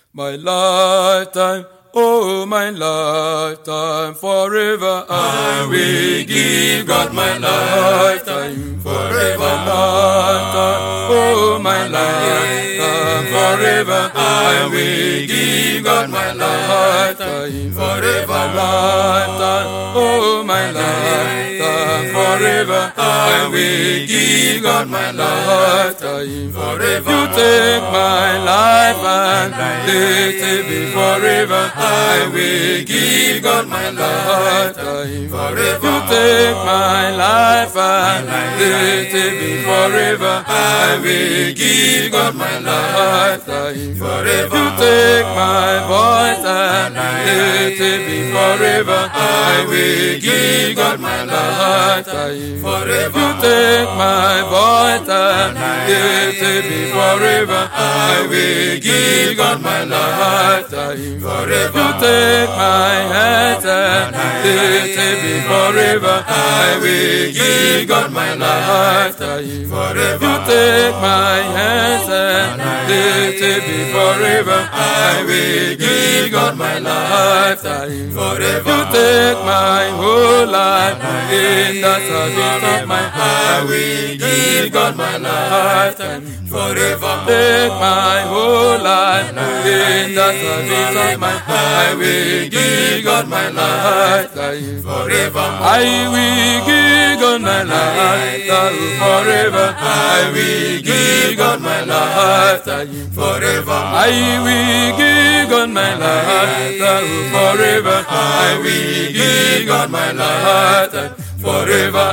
My lifetime, oh my lifetime, forever I will give God my lifetime, forever lifetime, oh my lifetime, forever I will give God my lifetime, forever lifetime, oh my lifetime, forever I will give God my lifetime, forever. You take my life and let it be forever. I will give God my lifetime, forever. You take my life and let it be forever. I will give God my lifetime, forever. You take my voice and let it be forever. I will give God my lifetime, forever. You take my voice and let it be forever. I will give God my lifetime, forever. You take my hands and let it be forever. I will give God my lifetime, forever. You take my hands and let it be forever. I will give God my lifetime, forever. You take my whole life in the service of my heart. I will give God my lifetime, forever. Take my whole life in the service of my heart. I will give God my lifetime, forever. I will give God my lifetime, forever. I will give God my lifetime, forever. I will give God my lifetime, forever. I will give God my lifetime, forever.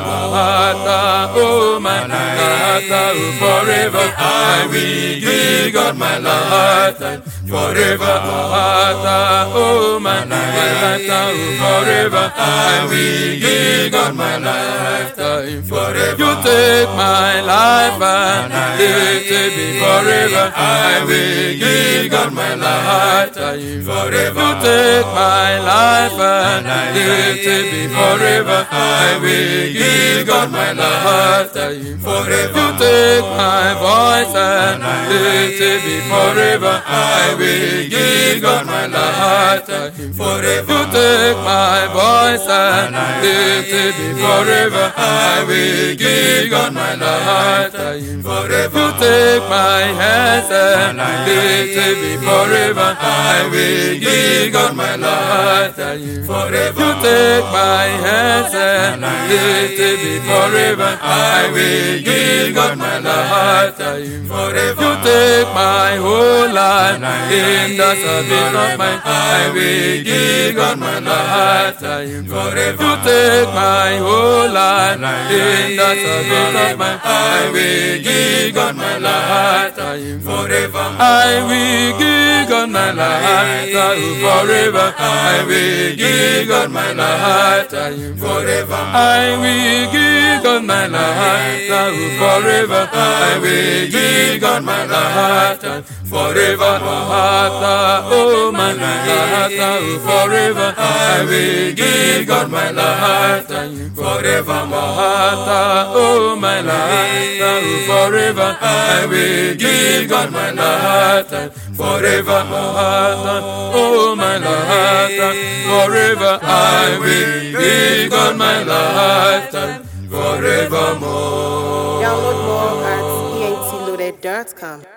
Oh my lifetime, forever. I will give God my lifetime, forever. Oh my lifetime, forever. I will give God my lifetime, forever. You take my life and let it be forever. I will give God my lifetime, forever. You take my life and let it be forever. I will give God my lifetime, forever. You take my voice and let it be forever. I will give God my lifetime, forever. You take my voice and let it be forever. I will give God my lifetime, forever. You take my hands and let it be forever. I will give God my lifetime, forever. You take my hands and let it be forever. I will give God my lifetime, forever. You take my whole life in the service of my heart. I will give God my lifetime, forever. You take my whole life in the service of my heart. I will give God my lifetime, forever. I will give God my lifetime, forever. I will give God my lifetime, forever. I will give God my lifetime, forever. I will give God my lifetime, forever. Oh my lifetime, forever. I will give God my lifetime, forever. Oh my lifetime, forever. I will give God my lifetime, forever. Oh my lifetime, forever. I will give God my lifetime, forevermore. Download more at eatloaded.com.